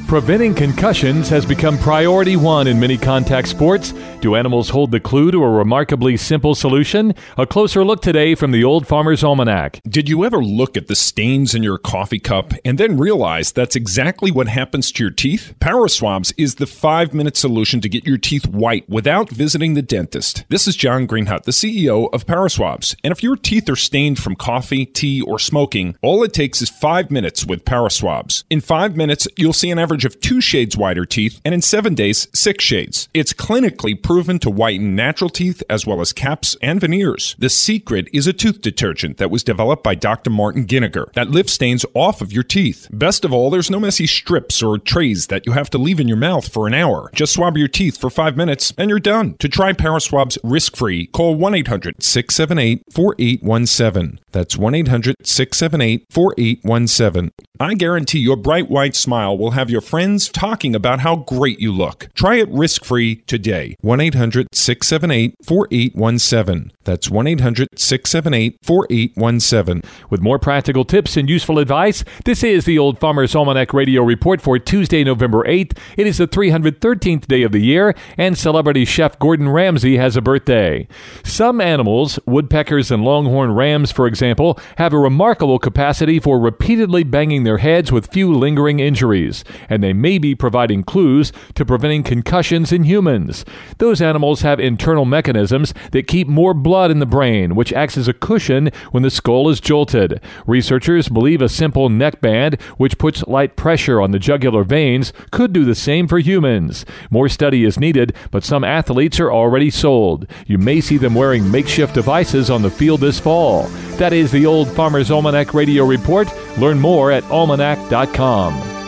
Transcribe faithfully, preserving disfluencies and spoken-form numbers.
Preventing concussions has become priority one in many contact sports. Do animals hold the clue to a remarkably simple solution? A closer look today from the Old Farmer's Almanac. Did you ever look at the stains in your coffee cup and then realize that's exactly what happens to your teeth? Paraswabs is the five-minute solution to get your teeth white without visiting the dentist. This is John Greenhut, the C E O of Paraswabs. And if your teeth are stained from coffee, tea, or smoking, all it takes is five minutes with Paraswabs. In five minutes, you'll see an average of two shades whiter teeth, and in seven days, six shades. It's clinically proven to whiten natural teeth as well as caps and veneers. The secret is a tooth detergent that was developed by Doctor Martin Ginniger that lifts stains off of your teeth. Best of all, there's no messy strips or trays that you have to leave in your mouth for an hour. Just swab your teeth for five minutes and you're done. To try Paraswabs risk-free, call one eight hundred, six seven eight, four eight one seven. That's one eight hundred, six seven eight, four eight one seven. I guarantee your bright white smile will have your friends talking about how great you look. Try it risk-free today. one eight hundred, six seven eight, four eight one seven. That's one eight hundred, six seven eight, four eight one seven. With more practical tips and useful advice, this is the Old Farmer's Almanac Radio Report for Tuesday, November eighth. It is the three hundred thirteenth day of the year, and celebrity chef Gordon Ramsay has a birthday. Some animals, woodpeckers and longhorn rams, for example, have a remarkable capacity for repeatedly banging their heads with few lingering injuries, and they may be providing clues to preventing concussions in humans. Those animals have internal mechanisms that keep more blood in the brain, which acts as a cushion when the skull is jolted. Researchers believe a simple neck band, which puts light pressure on the jugular veins, could do the same for humans. More study is needed, but some athletes are already sold. You may see them wearing makeshift devices on the field this fall. That is the Old Farmer's Almanac Radio Report. Learn more at almanac dot com.